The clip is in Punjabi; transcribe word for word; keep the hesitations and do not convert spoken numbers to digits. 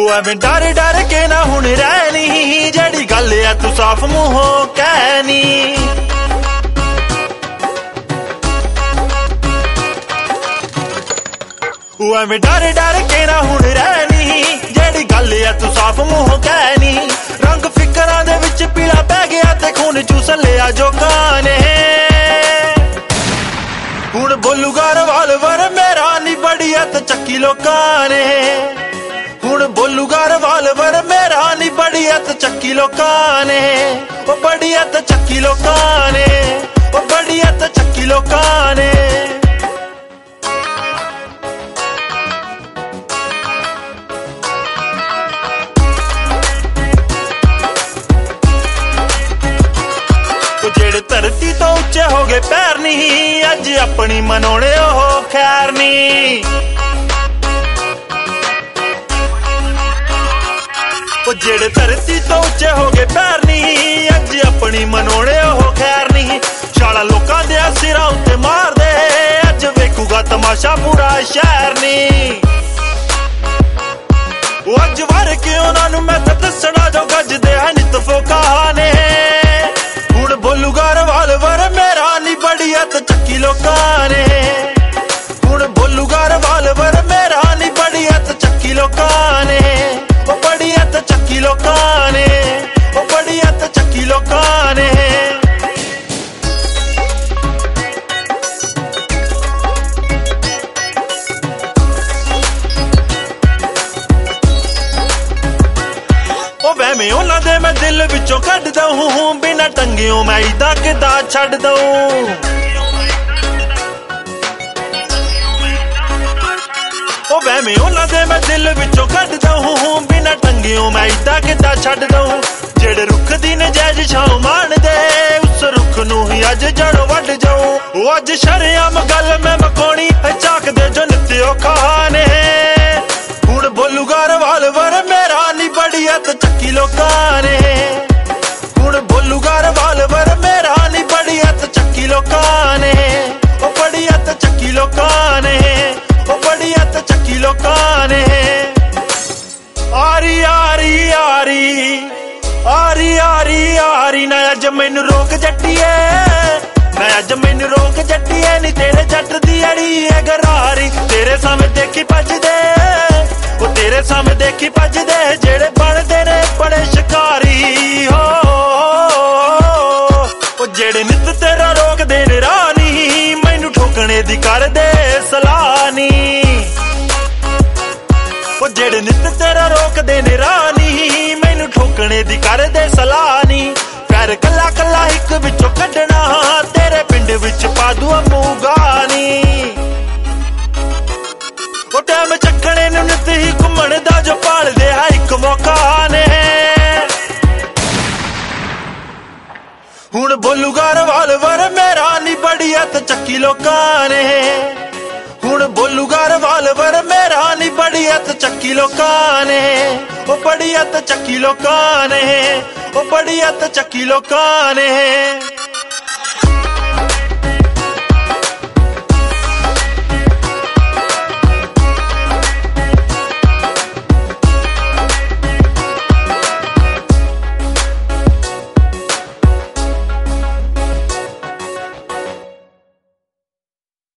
ਉਹ ਐਵੇਂ ਡਰ ਡਰ ਕੇ ਨਾ ਹੁਣ ਰਹਿਣੀ, ਜਿਹੜੀ ਗੱਲ ਐ ਤੂੰ ਸਾਫ਼ ਮੂੰਹੋਂ ਕਹਿ ਨੀ। ਉਹ ਐਵੇਂ ਡਰ ਡਰ ਕੇ ਨਾ ਹੁਣ ਰਹਿਣੀ, ਜਿਹੜੀ ਗੱਲ ਐ ਤੂੰ ਸਾਫ਼ ਮੂੰਹੋਂ ਕਹਿ ਨੀ। ਰੰਗ ਫਿਕਰਾਂ ਦੇ ਵਿੱਚ ਪੀਲਾ ਪੈ ਗਿਆ ਤੇ ਖੂਨ ਚੂਸ ਲਿਆ ਜੋਕਾਂ ਨੇ। ਹੁਣ ਬੋਲੂਗਾ ਰਿਵਾਲਵਰ ਮੇਰਾ ਨੀ ਬੜੀ ਅੱਤ ਚੱਕੀ ਲੋਕਾਂ ਨੇ। ਹੁਣ ਬੋਲੂਗਾ ਰਿਵਾਲਵਰ ਮੇਰਾ ਨੀ ਬੜੀ ਅੱਤ ਚੱਕੀ ਲੋਕਾਂ ਨੇ। ਉਹ ਬੜੀ ਅੱਤ ਚੱਕੀ ਲੋਕਾਂ ਨੇ, ਉਹ ਬੜੀ ਅੱਤ ਚੱਕੀ ਲੋਕਾਂ ਨੇ। ਜਿਹੜੇ ਧਰਤੀ ਤੋਂ ਉੱਚੇ ਹੋ ਗਏ ਪੈਰ ਨਹੀਂ, ਅੱਜ ਆਪਣੀ ਮਨਾਉਣੇ ਉਹ ਖੈਰ ਨੀ। ਉਹ ਜਿਹੜੇ ਧਰਤੀ ਤੋਂ ਉੱਚੇ ਹੋ ਗਏ ਪੈਰ ਨਹੀਂ, ਅੱਜ ਆਪਣੀ ਮਨਾਉਣੇ ਉਹ ਖੈਰ ਨਹੀਂ। ਛਾਲਾ ਲੋਕਾਂ ਦੇ ਸਿਰਾਂ ਉੱਤੇ ਮਾਰਦੇ, ਅੱਜ ਵੇਖੂਗਾ ਤਮਾਸ਼ਾ ਪੂਰਾ ਸ਼ਹਿਰ ਨੀ। ਉਹ ਅੱਜ ਵਰ ਕੇ ਉਹਨਾਂ ਨੂੰ ਮੈਂ ਤਾਂ ਦੱਸਣਾ ਜੋ ਗੱਜਦੇ ਹਨ ਤਫੋਕਾਂ ਨੇ। ਹੁਣ ਬੋਲੂਗਾ ਰਿਵਾਲਵਰ ਮੇਰਾ ਨੀ ਬੜੀ ਅੱਤ ਚੱਕੀ ਲੋਕਾਂ ਨੇ। ਹੁਣ ਬੋਲੂਗਾ ਰਿਵਾਲਵਰ ਮੇਰਾ ਨੀ ਬੜੀ ਅੱਤ ਚੱਕੀ ਲੋਕਾਂ ਨੇ। ਉਹ ਬੜੀ ਅੱਤ ਚੱਕੀ ਲੋਕਾਂ ਨੇ, ਉਹ ਬੜੀ ਅੱਤ ਚੱਕੀ ਲੋਕਾਂ ਨੇ। ਉਹ ਵਹਿਮੇ ਉਹਨਾਂ ਦੇ ਮੈਂ ਦਿਲ ਵਿੱਚੋਂ ਕੱਢ ਦਊਂ, ਬਿਨਾਂ ਟੰਗਿਓ ਮੈਂ ਇਦਾਂ ਕਿਦਾਂ ਛੱਡ ਦਊਂ। ਉਹ ਵਹਿਮੇ ਉਹਨਾਂ ਦੇ ਮੈਂ ਦਿਲ ਵਿੱਚੋਂ ਕੱਢ ਦਊਂ, ਬਿਨਾਂ ਟੰਗਿਓ ਮੈਂ ਇਦਾਂ ਕਿਦਾਂ ਛੱਡ ਦਊਂ। ਜਿਹੜੇ ਰੁੱਖ ਦੀ ਨਜਾਇਜ਼ ਛਾਂ ਮਾਣਦੇ, ਉਸ ਰੁੱਖ ਨੂੰ ਹੀ ਅੱਜ ਜੜੋਂ ਵੱਢ ਜਾਊਂ। ਉਹ ਅੱਜ ਸ਼ਰੇਆਮ ਗੱਲ ਮੈਂ ਮਕਾਉਣੀ ਝਾਕਦੇ ਜੋ ਨਿੱਤਿਓ ਖਾਨੇ। ਹੁਣ ਬੋਲੂਗਾ ਰਿਵਾਲਵਰ ਮੇਰਾ ਨੀ ਬੜੀ ਅੱਤ ਚੱਕੀ ਲੋਕਾਂ ਨੇ। ਹੁਣ ਬੋਲੂਗਾ ਰਿਵਾਲਵਰ ਮੇਰਾ ਨੀ ਬੜੀ ਅੱਤ ਚੱਕੀ ਲੋਕਾਂ ਨੇ। ਉਹ ਬੜੀ ਅੱਤ ਚੱਕੀ ਲੋਕਾਂ ਨੇ, ਉਹ ਬੜੀ ਅੱਤ ਚੱਕੀ ਲੋਕਾਂ ਨੇ। ਆਰੀ ਆਰੀ ਆਰੀ ਆਰੀ ਆਰੀ ਆਰੀ ਨਾ ਅੱਜ ਮੈਨੂੰ ਰੋਕ ਜੱਟੀਏ, ਨਾ ਅੱਜ ਮੈਨੂੰ ਰੋਕ ਜੱਟੀਏ ਨੀ ਤੇਰੇ ਜੱਟ ਦੀ ਅੜੀ ਹੈ ਗਰਾਰੀ। ਤੇਰੇ ਸਾਹਮਣੇ ਦੇਖੀ ਭੱਜਦੇ, ਉਹ ਤੇਰੇ ਸਾਹਮਣੇ ਦੇਖੀ ਭੱਜਦੇ, ਜਿਹੜੇ ਬਣਦੇ ਨੇ ਬੜੇ ਸ਼ਿਕਾਰੀ ਹੋ। ਉਹ ਜਿਹੜੇ ਨਿੱਤ ਤੇਰਾ ਰੋਕਦੇ ਨੇ ਰਾਹ ਨੀ, ਮੈਨੂੰ ਠੋਕਣੇ ਦੀ ਕਰਦੇ ਸਲਾਹ ਨੀ। ਉਹ ਜਿਹੜੇ ਨਿੱਤ ਤੇਰਾ ਰੋਕਦੇ ਨੇ ਰਾਹ ਨੀ, ਮੈਨੂੰ ਠੋਕਣੇ ਦੀ ਕਰਦੇ ਸਲਾਹ ਨੀ। ਪੈਰ ਕੱਲਾ ਕੱਲਾ ਇੱਕ ਵਿੱਚੋਂ ਕੱਢਣਾ, ਤੇਰੇ ਪਿੰਡ ਵਿੱਚ ਪਾ ਦੂੰ ਮੂਗਾ ਨੀ। ਉਹ ਟਾਈਮ ਚੱਕਣੇ ਨੂੰ ਨਿੱਤ ਹੀ ਘੁੰਮਣ ਦਾ ਜੋ ਭਾਲਦੇ ਹੈ ਇੱਕ ਮੌਕਾ ਨੇ। ਹੁਣ ਬੋਲੂਗਾ ਰਿਵਾਲਵਰ ਮੇਰਾ ਨੀ ਬੜੀ ਅੱਤ ਚੱਕੀ ਲੋਕਾਂ ਨੇ। ਹੁਣ ਬੋਲੂਗਾ ਰਿਵਾਲਵਰ ਮੇਰਾ ਨੀ ਬੜੀ ਅੱਤ ਚੱਕੀ ਲੋਕਾਂ ਨੇ। ਉਹ ਬੜੀ ਅੱਤ ਚੱਕੀ ਲੋਕਾਂ ਨੇ, ਉਹ ਬੜੀ ਅੱਤ ਚੱਕੀ ਲੋਕਾਂ ਨੇ।